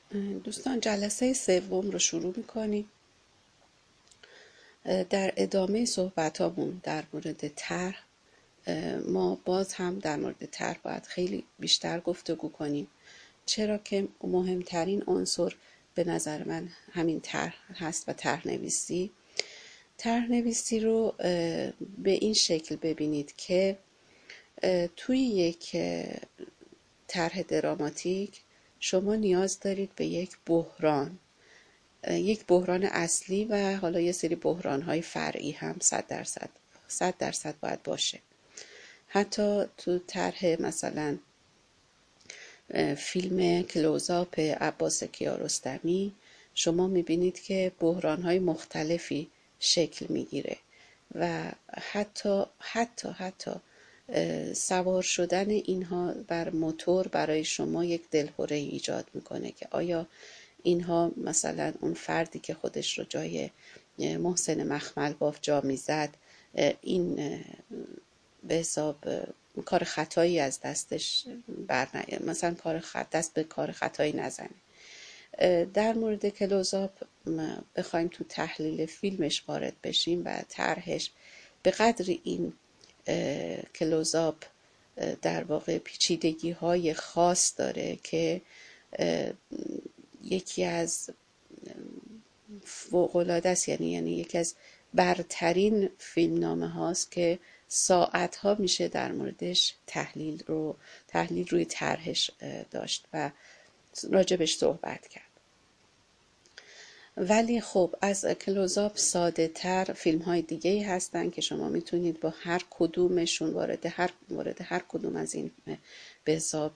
دوستان جلسه سوم رو شروع می‌کنیم. در ادامه صحبتامون در مورد طرح، ما باز هم در مورد طرح باید خیلی بیشتر گفتگو کنیم، چرا که مهمترین عنصر به نظر من همین طرح هست و طرح نویسی رو به این شکل ببینید که توی یک طرح دراماتیک شما نیاز دارید به یک بحران اصلی و حالا یه سری بحران‌های فرعی هم 100% باید باشه. حتی تو طرح مثلا فیلم کلوزآپ عباس کیارستمی شما میبینید که بحران‌های مختلفی شکل میگیره و حتی سوار شدن اینها بر موتور برای شما یک دلهره ایجاد میکنه که آیا اینها مثلا اون فردی که خودش رو جای محسن مخمل باف جا میزد، این به حساب کار خطایی از دستش مثلا دست به کار خطایی نزنه. در مورد کلوزآپ بخوایم تو تحلیل فیلمش وارد بشیم و طرحش، به قدری این کلوزآپ در واقع پیچیدگی های خاص داره که یکی از فوق‌العاده است، یعنی یکی از برترین فیلمنامه هاست که ساعت ها میشه در موردش تحلیل روی طرحش داشت و راجبش صحبت کرد. ولی خب از کلوزآپ ساده تر فیلم های دیگه هستن که شما میتونید با هر کدومشون وارد هر کدوم از این به حساب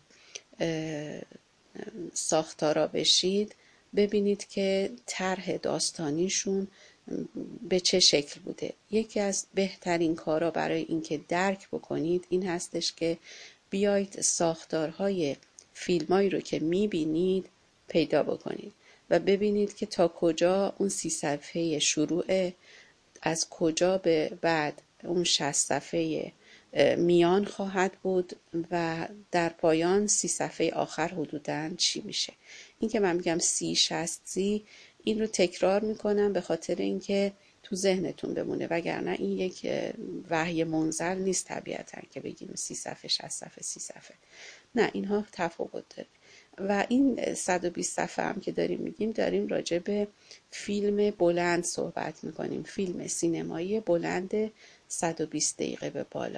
ساختارا بشید، ببینید که طرح داستانیشون به چه شکل بوده. یکی از بهترین کارا برای اینکه درک بکنید این هستش که بیایید ساختارهای فیلمایی رو که میبینید پیدا بکنید و ببینید که تا کجا اون 30 صفحه شروعه، از کجا به بعد اون 60 صفحه میان خواهد بود و در پایان 30 صفحه آخر حدوداً چی میشه. این که من میگم 30-60 این رو تکرار میکنم به خاطر اینکه تو ذهنتون بمونه، وگرنه این یک وحی منزل نیست طبیعتاً که بگیم 30 صفحه 60 صفحه 30 صفحه. نه، اینها تفاوت داره. و این 120 صفحه هم که داریم راجع به فیلم بلند صحبت میکنیم، فیلم سینمایی بلند 120 دقیقه به بالا.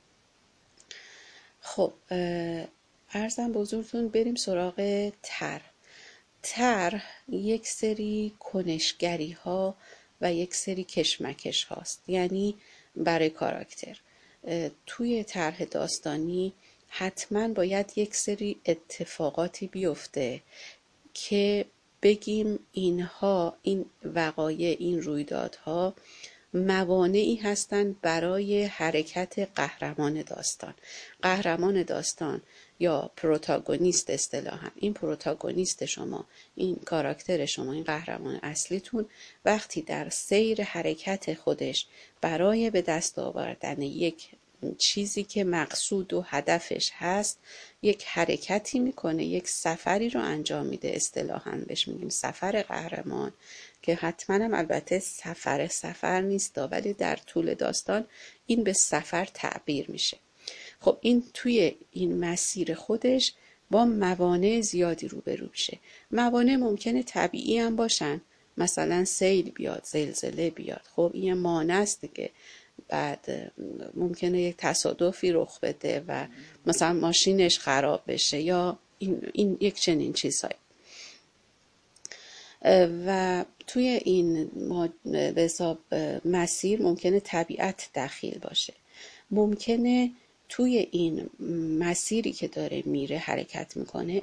خب عرضم به حضورتون بریم سراغ طرح یک سری کنشگری ها و یک سری کشمکش هاست. یعنی برای کاراکتر توی طرح داستانی حتما باید یک سری اتفاقاتی بیفته که بگیم این وقایع، این رویدادها موانعی هستند برای حرکت قهرمان داستان یا پروتاگونیست اصطلاحاً. این پروتاگونیست شما، این کاراکتر شما، این قهرمان اصلیتون وقتی در سیر حرکت خودش برای به دست آوردن یک چیزی که مقصود و هدفش هست یک حرکتی میکنه، یک سفری رو انجام میده، اصطلاحاً بهش میگیم سفر قهرمان، که حتما هم البته سفر نیست ولی در طول داستان این به سفر تعبیر میشه. خب این توی این مسیر خودش با موانع زیادی روبرو میشه. موانع ممکنه طبیعی هم باشن، مثلا سیل بیاد، زلزله بیاد، خب این مانع است دیگه. بعد ممکنه یک تصادفی رخ بده و مثلا ماشینش خراب بشه یا این یک چنین چیزهایی. و توی این به حساب مسیر ممکنه طبیعت دخیل باشه، ممکنه توی این مسیری که داره میره حرکت میکنه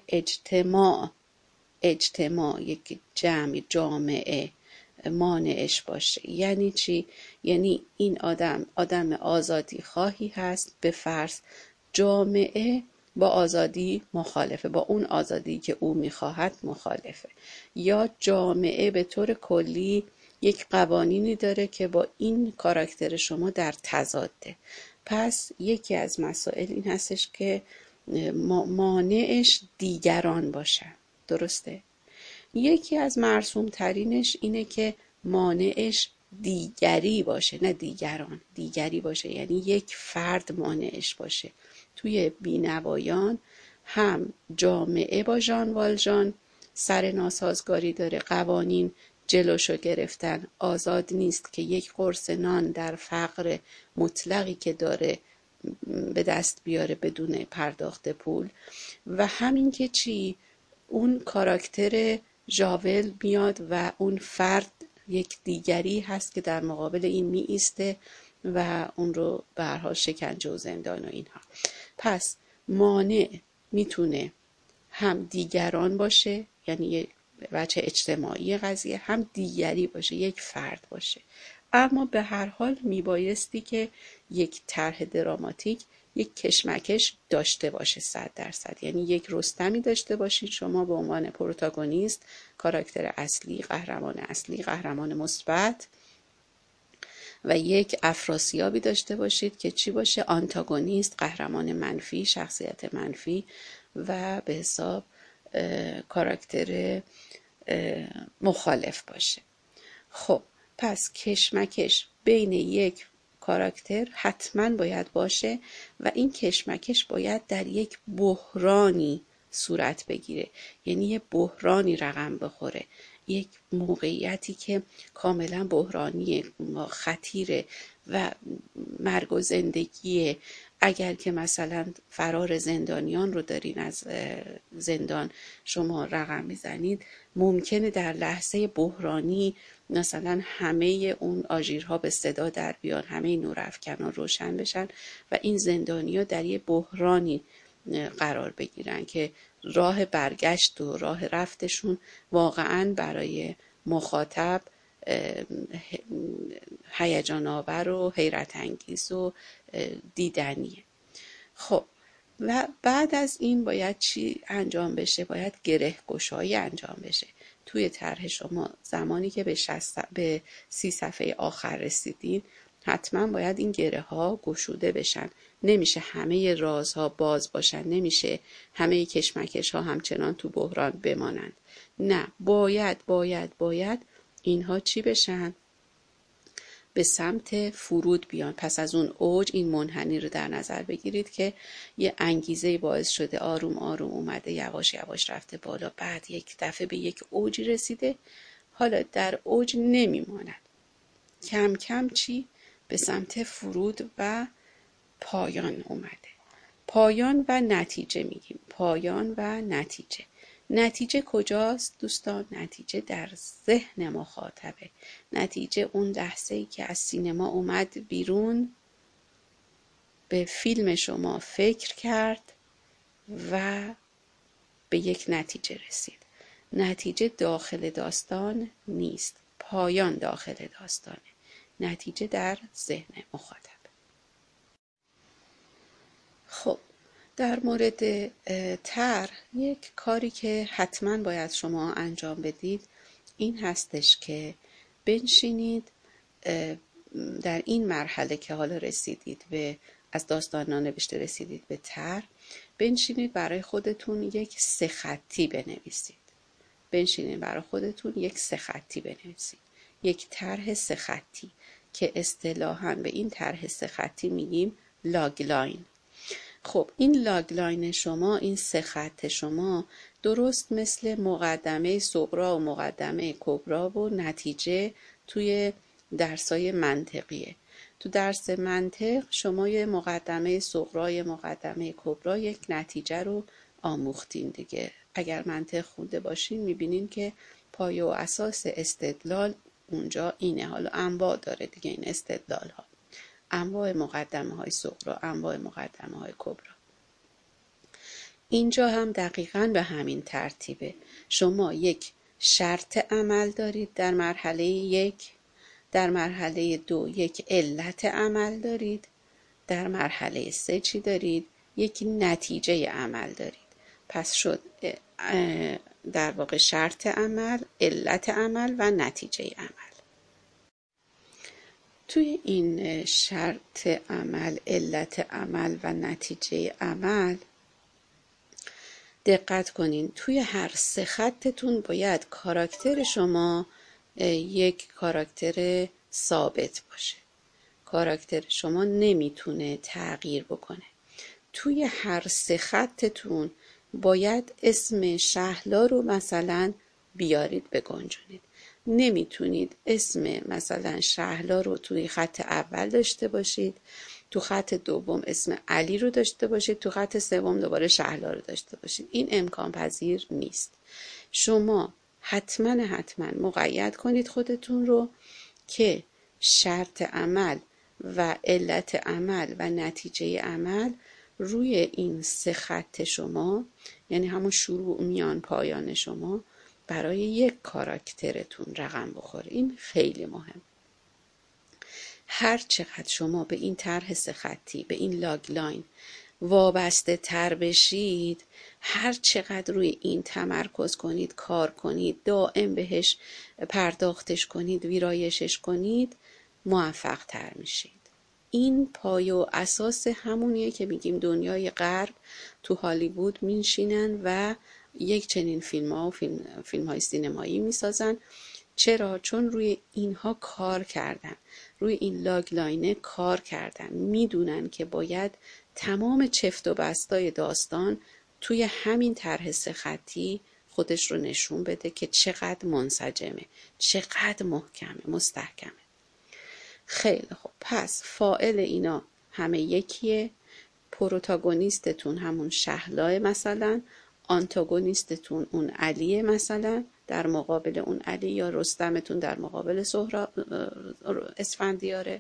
اجتماع یک جامعه مانعش باشه. یعنی چی؟ یعنی این آدم آزادی خواهی هست، به فرض جامعه با آزادی مخالفه، با اون آزادی که او میخواهد مخالفه، یا جامعه به طور کلی یک قوانینی داره که با این کاراکتر شما در تضاده. پس یکی از مسائل این هستش که مانعش دیگران باشن. درسته؟ یکی از مرسوم ترینش اینه که مانعش دیگری باشه، نه دیگران، دیگری باشه، یعنی یک فرد مانعش باشه. توی بینوایان هم جامعه با ژان والژان سر ناسازگاری داره، قوانین جلوشو گرفتن، آزاد نیست که یک قرص نان در فقر مطلقی که داره به دست بیاره بدون پرداخت پول. و همین که چی، اون کاراکتر ژاول میاد و اون فرد یک دیگری هست که در مقابل این می ایسته و اون رو به هر حال شکنجه و زندان و اینها. پس مانع میتونه هم دیگران باشه، یعنی یک بچه اجتماعی قضیه، هم دیگری باشه، یک فرد باشه. اما به هر حال میبایستی که یک طرح دراماتیک یک کشمکش داشته باشه 100%. یعنی یک رستمی داشته باشید شما به عنوان پروتاگونیست، کاراکتر اصلی، قهرمان مثبت، و یک افراسیابی داشته باشید که چی باشه؟ آنتاگونیست، قهرمان منفی، شخصیت منفی و به حساب کاراکتر مخالف باشه. خب پس کشمکش بین یک کاراکتر حتما باید باشه و این کشمکش باید در یک بحرانی صورت بگیره، یعنی یه بحرانی رقم بخوره، یک موقعیتی که کاملا بحرانی، خطیره و مرگ و زندگیه. اگر که مثلا فرار زندانیان رو دارین، از زندان شما رقم میزنید، ممکنه در لحظه بحرانی مثلا همه اون آژیرها به صدا در بیان، همه نورافکنان روشن بشن و این زندانی‌ها در یه بحرانی قرار بگیرن که راه برگشت و راه رفتشون واقعا برای مخاطب هیجان آور و حیرت انگیز و دیدنیه. خب و بعد از این باید چی انجام بشه؟ باید گره گشایی انجام بشه. توی طرح شما زمانی که به 30 صفحه آخر رسیدین، حتما باید این گره ها گشوده بشن. نمیشه همه رازها باز باشن، نمیشه همه کشمکش ها همچنان تو بحران بمانند. نه، باید اینها چی بشن؟ به سمت فرود بیان. پس از اون اوج این منحنی رو در نظر بگیرید که یه انگیزه باعث شده آروم آروم اومده، یواش یواش رفته بالا، بعد یک دفعه به یک اوجی رسیده، حالا در اوج نمیماند، کم کم چی؟ به سمت فرود و پایان اومده. پایان و نتیجه میگیم. پایان و نتیجه. نتیجه کجاست دوستان؟ نتیجه در ذهن مخاطبه. نتیجه اون لحظه‌ای که از سینما اومد بیرون، به فیلم شما فکر کرد و به یک نتیجه رسید. نتیجه داخل داستان نیست، پایان داخل داستانه. نتیجه در ذهن مخاطب. خب در مورد طرح، یک کاری که حتما باید شما انجام بدید این هستش که بنشینید در این مرحله که حالا رسیدید به از داستان نانوشته رسیدید به طرح، بنشینید برای خودتون یک 3 خطی بنویسید. بنشینید برای خودتون یک 3 خطی بنویسید، یک طرح 3 خطی که اصطلاحاً به این طرح 3 خطی میگیم لاگلاین. خب این لاگلاین شما، این 3 خط شما، درست مثل مقدمه صغرا و مقدمه کبرا و نتیجه توی درسای منطقیه. تو درس منطق شما یه مقدمه صغرا، یه مقدمه کبرا، یک نتیجه رو آموختین دیگه. اگر منطق خونده باشین میبینین که پایه و اساس استدلال اونجا اینه. حالا انواع داره دیگه این استدلال ها، انواع مقدمه های صغرا، انواع مقدمه های کبرا. اینجا هم دقیقاً به همین ترتیبه. شما یک شرط عمل دارید در مرحله 1، در مرحله 2 یک علت عمل دارید، در مرحله 3 چی دارید؟ یک نتیجه عمل دارید. پس شد در واقع شرط عمل، علت عمل و نتیجه عمل. توی این شرط عمل، علت عمل و نتیجه عمل دقت کنین توی هر 3 خطتون باید کاراکتر شما یک کاراکتر ثابت باشه. کاراکتر شما نمیتونه تغییر بکنه. توی هر 3 خطتون باید اسم شهلا رو مثلا بیارید بگنجونید. نمیتونید اسم مثلا شهلا رو توی خط اول داشته باشید، تو خط دوم اسم علی رو داشته باشید، تو خط سوم دوباره شهلا رو داشته باشید. این امکان پذیر نیست. شما حتما مقید کنید خودتون رو که شرط عمل و علت عمل و نتیجه عمل روی این 3 خط شما، یعنی همون شروع میان پایان شما، برای یک کاراکترتون رقم بخوره. این خیلی مهم. هر چقدر شما به این طرح 3 خطی، به این لاگلاین وابسته تر بشید، هر چقدر روی این تمرکز کنید، کار کنید، دائم بهش پرداختش کنید، ویرایشش کنید، موفق تر میشید. این پایه و اساس همونیه که میگیم دنیای غرب تو هالیوود میشینن و یک چنین فیلم ها و فیلم های سینمایی میسازن. چرا؟ چون روی اینها کار کردن، روی این لاگلاینه کار کردن، میدونن که باید تمام چفت و بستای داستان توی همین طرح 3 خطی خودش رو نشون بده که چقدر منسجمه، چقدر محکمه، مستحکمه. خیلی خوب، پس فاعل اینا همه یکیه. پروتاگونیستتون همون شهلاه مثلا، آنتاگونیستتون اون علیه مثلا در مقابل اون علی، یا رستمتون در مقابل اسفندیاره.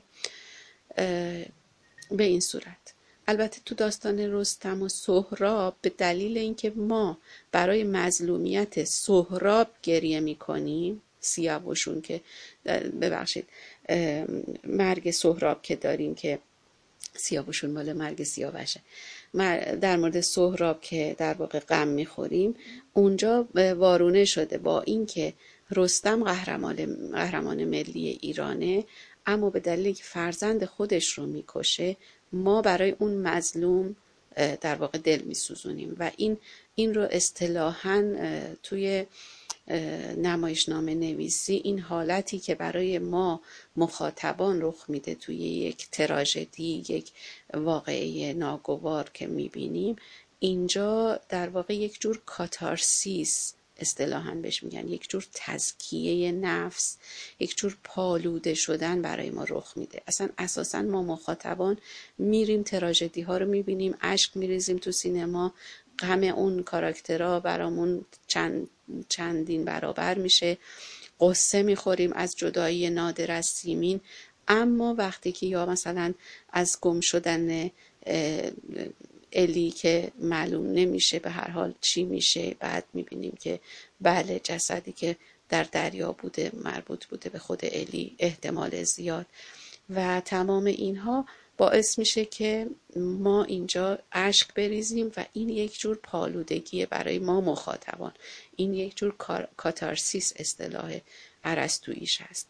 به این صورت. البته تو داستان رستم و سهراب به دلیل اینکه ما برای مظلومیت سهراب گریه میکنیم، سیاوشون که ببخشید مرگ سهراب که داریم که سیاوشون مال مرگ سیاوشه، در مورد سهراب که در واقع غم میخوریم، اونجا وارونه شده با اینکه رستم قهرمان ملی ایرانه، اما به دلیل که فرزند خودش رو میکشه، ما برای اون مظلوم در واقع دل میسوزونیم و این رو اصطلاحاً توی نمایشنامه نویسی این حالتی که برای ما مخاطبان رخ میده توی یک تراژدی، یک واقعه ناگوار که میبینیم، اینجا در واقع یک جور کاتارسیس اصطلاحاً بهش میگن، یک جور تزکیه نفس، یک جور پالوده شدن برای ما رخ میده. اصلا اساساً ما مخاطبان میریم تراژدی ها رو میبینیم، اشک میریزیم تو سینما، غم اون کاراکترها برامون چندین برابر میشه، قصه میخوریم از جدایی نادر از سیمین. اما وقتی که یا مثلا از گم شدن الی که معلوم نمیشه به هر حال چی میشه، بعد میبینیم که بله جسدی که در دریا بوده مربوط بوده به خود الی احتمال زیاد، و تمام اینها باعث میشه که ما اینجا اشک بریزیم و این یک جور پالودگیه برای ما مخاطبان. این یک جور کاتارسیس اصطلاح ارسطوییش هست.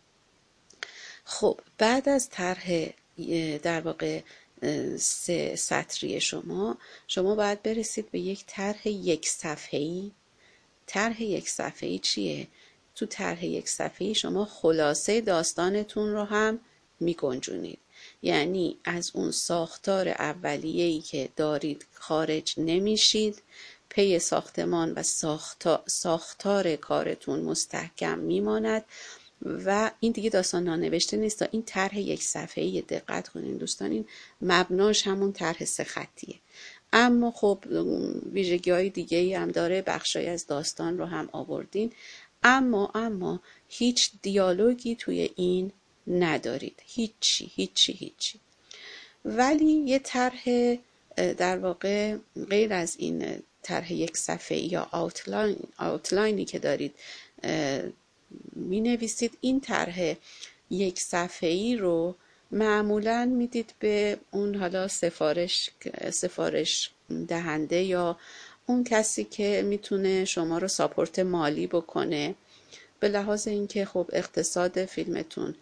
خب بعد از طرح در واقع 3 سطری شما باید برسید به یک طرح 1 صفحه‌ای. طرح 1 صفحه‌ای چیه؟ تو طرح 1 صفحه‌ای شما خلاصه داستانتون رو هم میگنجونید. یعنی از اون ساختار اولیه‌ای که دارید خارج نمیشید، پی ساختمان و ساختار کارتون مستحکم میماند و این دیگه داستان نانوشته نیست. این طرح 1 صفحه‌ای دقت کنین دوستان، این مبناش همون طرح 3 خطیه، اما خب ویژگی‌های دیگه‌ای هم داره، بخشای از داستان رو هم آوردین، اما هیچ دیالوگی توی این ندارید، هیچی. ولی یه طرح در واقع غیر از این طرح 1 صفحه‌ای یا آوتلاینی که دارید می نویسید، این طرح 1 صفحه‌ای رو معمولاً میدید به اون حالا سفارش دهنده یا اون کسی که میتونه شما رو ساپورت مالی بکنه، به لحاظ اینکه خب اقتصاد فیلمتون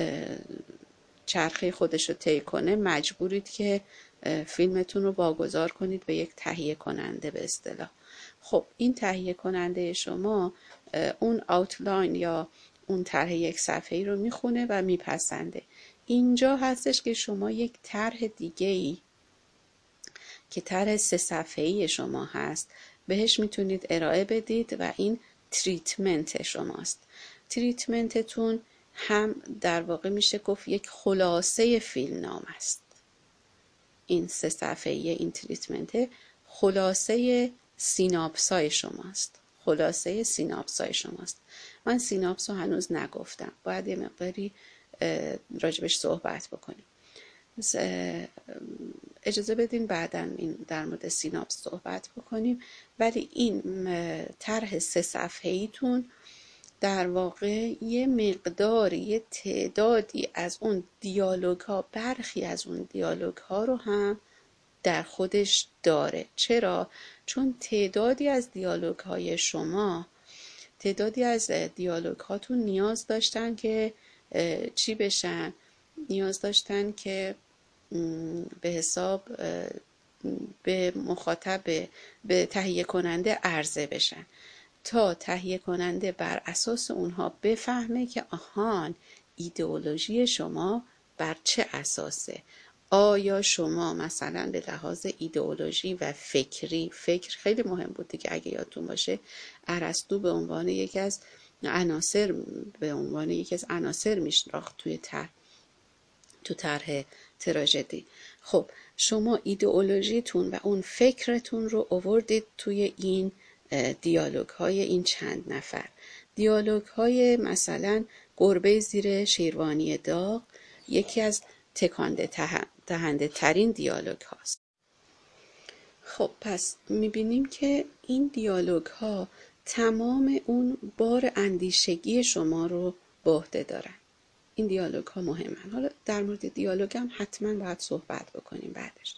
چرخه خودش رو طی کنه، مجبورید که فیلمتون رو واگذار کنید به یک تهیه کننده به اصطلاح. خب این تهیه کننده شما اون آوتلاین یا اون طرح یک صفحه‌ای رو میخونه و میپسنده. اینجا هستش که شما یک طرح دیگه‌ای که طرح 3 صفحه‌ای شما هست بهش میتونید ارائه بدید و این تریتمنت شماست. تریتمنتتون هم در واقع میشه گفت یک خلاصه فیلمنامه است. این 3 صفحه‌ای این تریتمنت خلاصه سیناپسای شماست. خلاصه سیناپسای شماست. من سیناپس رو هنوز نگفتم. باید یه مقداری راجبش صحبت بکنیم. اجازه بدین بعداً این در مورد سیناپس صحبت بکنیم، ولی این طرح 3 صفحه‌ایتون در واقع یه مقداری یه تعدادی از اون دیالوگ ها، برخی از اون دیالوگ ها رو هم در خودش داره. چرا؟ چون تعدادی از دیالوگ های شما، تعدادی از دیالوگ هاتون نیاز داشتن که چی بشن؟ نیاز داشتن که به حساب به مخاطب، به تهیه کننده عرضه بشن تا تهیه کننده بر اساس اونها بفهمه که آهان ایدئولوژی شما بر چه اساسه. آیا شما مثلا به لحاظ ایدئولوژی و فکر خیلی مهم بود دیگه، اگه یادتون باشه ارسطو به عنوان یکی از عناصر میشناخت تو طرح تراژدی. خب شما ایدئولوژیتون و اون فکرتون رو آوردید توی این دیالوگ های این چند نفر. دیالوگ های مثلا گربه زیر شیروانی داغ یکی از تکانده دهنده ترین دیالوگ هاست. خب پس میبینیم که این دیالوگ ها تمام اون بار اندیشگی شما رو به عهده دارن. این دیالوگ ها مهمن. حالا در مورد دیالوگ هم حتما باید صحبت بکنیم بعدش.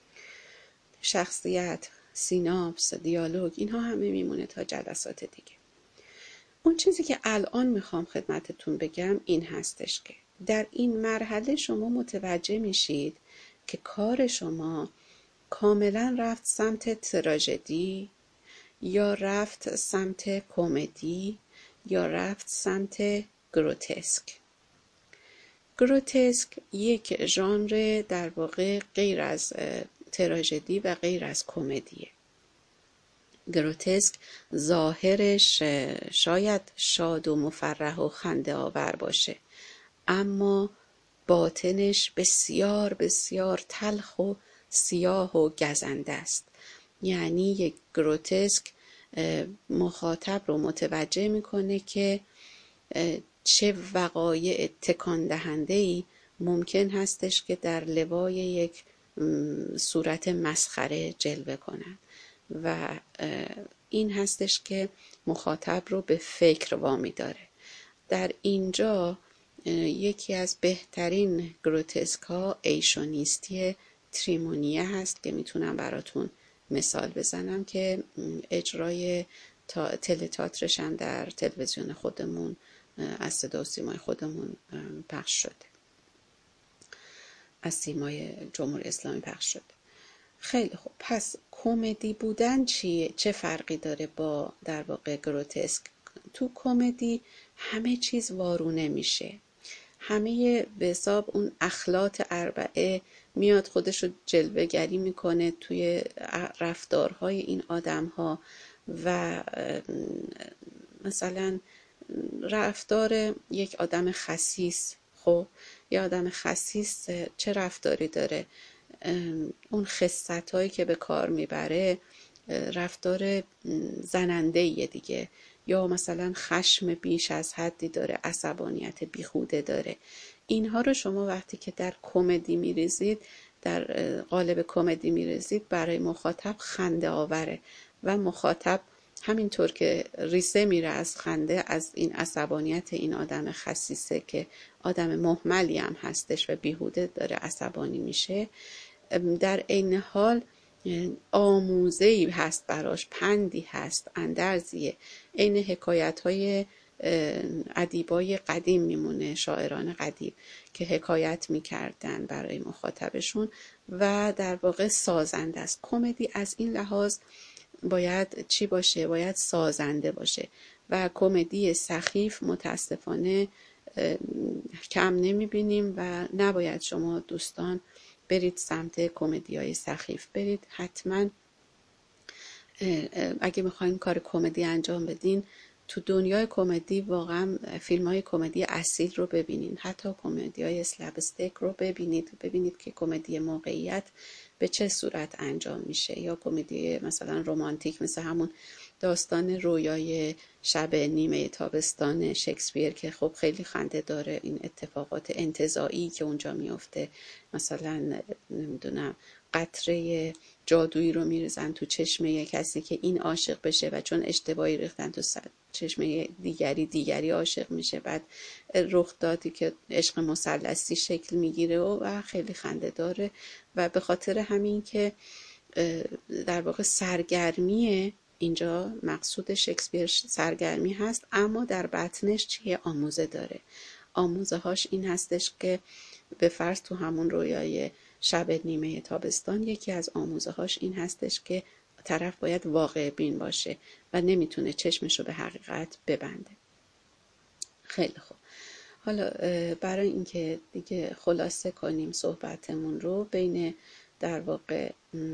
شخصیت، سیناپس، دیالوگ، اینها همه میمونه تا جلسات دیگه. اون چیزی که الان میخوام خدمتتون بگم این هستش که در این مرحله شما متوجه میشید که کار شما کاملا رفت سمت تراژدی یا رفت سمت کمدی یا رفت سمت گروتسک. گروتسک یک ژانر در واقع غیر از تراژدی و غیر از کمدیه. گروتسک ظاهرش شاید شاد و مفرح و خنده آور باشه، اما باطنش بسیار بسیار تلخ و سیاه و گزنده است. یعنی یک گروتسک مخاطب رو متوجه میکنه که چه وقایع تکان دهنده‌ای ممکن هستش که در لوای یک صورت مسخره جلوه کنند و این هستش که مخاطب رو به فکر وامی داره. در اینجا یکی از بهترین گروتسک ها ایشونیستی تریمونیه هست که میتونم براتون مثال بزنم که اجرای تئاترش هم در تلویزیون خودمون از صدا و سیمای خودمون پخش شده، از سیمای جمهوری اسلامی پخش شده. خیلی خوب، پس کمدی بودن چیه؟ چه فرقی داره با در واقع گروتسک؟ تو کمدی همه چیز وارونه میشه، همه به حساب اون اخلاط اربعه میاد خودش رو جلوه گری میکنه توی رفتارهای این آدم ها و مثلا رفتار یک آدم خسیس. خب یه آدم خسیس چه رفتاری داره؟ اون خست هایی که به کار میبره رفتار زننده‌ایه دیگه، یا مثلا خشم بیش از حدی داره، عصبانیت بیخوده داره. اینها رو شما وقتی که در کمدی میریزید، در قالب کمدی میریزید، برای مخاطب خنده آوره و مخاطب همینطور که ریسه میره از خنده از این عصبانیت این آدم خسیسه که آدم مهملی هم هستش و بیهوده داره عصبانی میشه، در عین حال آموزه‌ای هست براش، پندی هست، اندرزیه. عین حکایت‌های ادیبای قدیم میمونه، شاعران قدیم که حکایت میکردن برای مخاطبشون و در واقع سازنده است. کمدی از این لحاظ باید چی باشه؟ باید سازنده باشه و کمدی سخیف متاسفانه کم نمیبینیم و نباید شما دوستان برید سمت کمدی‌های سخیف. برید حتما اگه میخواین کار کمدی انجام بدین تو دنیای کمدی واقعا فیلم های کمدی اصیل رو ببینید، حتی کمدی های اسلپستیک رو ببینید که کمدی موقعیت به چه صورت انجام میشه، یا کمدی مثلا رمانتیک مثل همون داستان رویای شب نیمه تابستان شکسپیر که خب خیلی خنده داره، این اتفاقات انتزاعی که اونجا میفته، مثلا نمیدونم قطره جادویی رو میریزن تو چشمه کسی که این عاشق بشه و چون اشتباهی ریختن تو چشمه دیگری عاشق میشه، بعد رخ دادی که عشق مثلثی شکل میگیره و خیلی خنده داره. و به خاطر همین که در واقع سرگرمی اینجا مقصود شکسپیر سرگرمی هست، اما در بطنش چیه؟ آموزه داره. آموزه هاش این هستش که به فرض تو همون رویای شب نیمه تابستان یکی از آموزه هاش این هستش که طرف باید واقع بین باشه و نمیتونه چشمشو به حقیقت ببنده. خیلی خوب، حالا برای اینکه دیگه خلاصه کنیم صحبتمون رو بین در واقع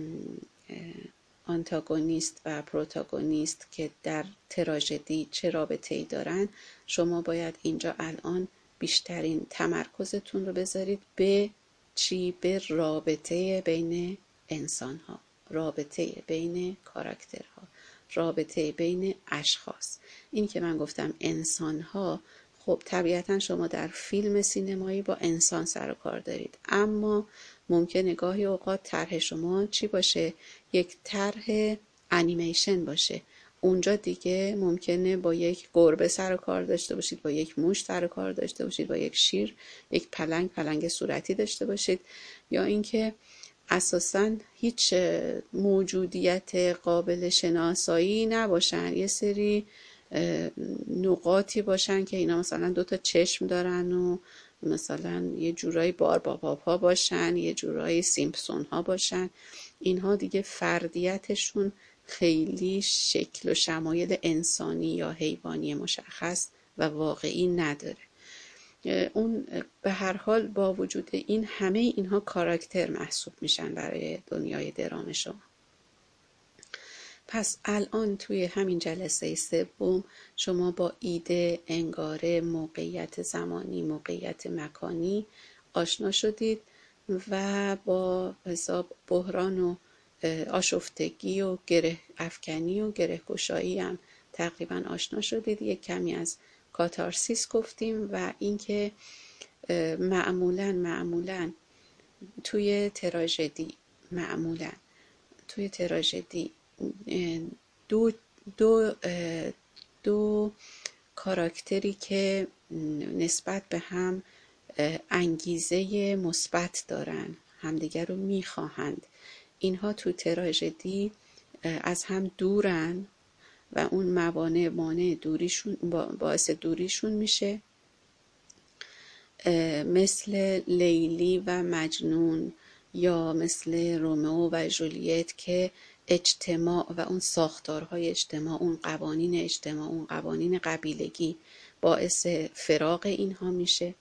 آنتاگونیست و پروتاگونیست که در تراژدی چه رابطه‌ای دارن، شما باید اینجا الان بیشترین تمرکزتون رو بذارید به چی؟ به رابطه بین انسان‌ها، رابطه بین کاراکترها، رابطه بین اشخاص. این که من گفتم انسان‌ها، خب طبیعتا شما در فیلم سینمایی با انسان سر و کار دارید، اما ممکنه گاهی اوقات طرح شما چی باشه؟ یک طرح انیمیشن باشه. اونجا دیگه ممکنه با یک گربه سر و کار داشته باشید، با یک موش سر و کار داشته باشید، با یک شیر، یک پلنگ صورتی داشته باشید، یا اینکه اساساً هیچ موجودیت قابل شناسایی نباشن، یه سری نقاطی باشن که اینا مثلا 2 چشم دارن و مثلا یه جورایی بارباباب ها باشن، یه جورایی سیمپسون ها باشن. اینها دیگه فردیتشون خیلی شکل و شمایل انسانی یا حیوانی مشخص و واقعی نداره. اون به هر حال با وجود این همه اینها کاراکتر محسوب میشن برای دنیای درام شما. پس الان توی همین جلسه سوم شما با ایده، انگاره، موقعیت زمانی، موقعیت مکانی آشنا شدید و با حساب بحران و آشفتگی و گره افکنی و گره گشایی هم تقریبا آشنا شدید. یک کمی از کاتارسیس گفتیم و اینکه معمولاً توی تراژدی دو کاراکتری که نسبت به هم انگیزه مثبت دارن، همدیگر رو میخواهند، اینها تو تراژدی از هم دورن و اون مانع دوریشون باعث دوریشون میشه، مثل لیلی و مجنون یا مثل رومئو و ژولیت که اجتماع و اون ساختارهای اجتماع، اون قوانین اجتماع، اون قوانین قبیلگی باعث فراق اینها میشه.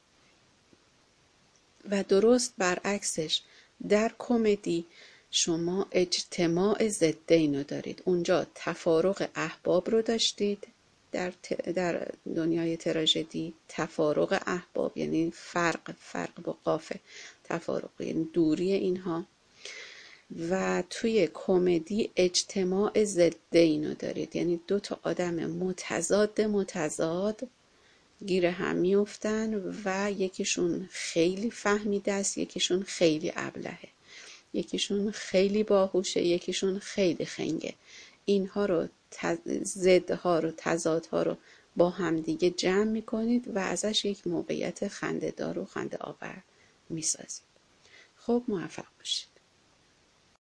و درست برعکسش در کمدی شما اجتماع ضدین رو دارید. اونجا تفارق احباب رو داشتید، در دنیای تراژدی تفارق احباب یعنی فرق با قافه، تفارق یعنی دوری اینها، و توی کمدی اجتماع ضدین رو دارید، یعنی 2 آدم متضاد گیر هم میافتن و یکیشون خیلی فهمیده است، یکیشون خیلی ابلهه، یکیشون خیلی باهوشه، یکیشون خیلی خنگه. اینها رو ضدها رو، تضادها رو با همدیگه جمع میکنید و ازش یک موقعیت خنده‌دار و خنده آور میسازید. خب موفق باشید.